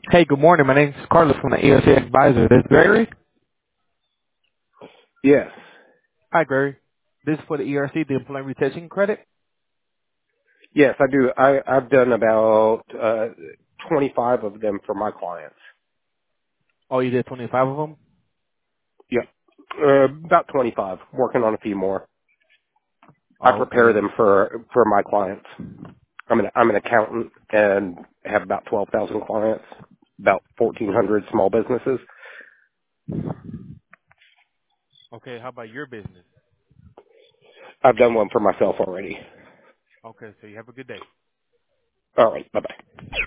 Hey, good morning. My name is Carlos from the ERC Advisor. This is Gregory. Yes. Hi, Gregory. This is for the ERC, the Employment Retention Credit. Yes, I do. I've done about 25 of them for my clients. Oh, you did 25 of them? Yep. About 25. Working on a few more. I Oh, prepare okay. them for my clients. I'm an accountant and have about 12,000 clients, about 1,400 small businesses. Okay, how about your business? I've done one for myself already. Okay, so you have a good day. All right. Bye-bye.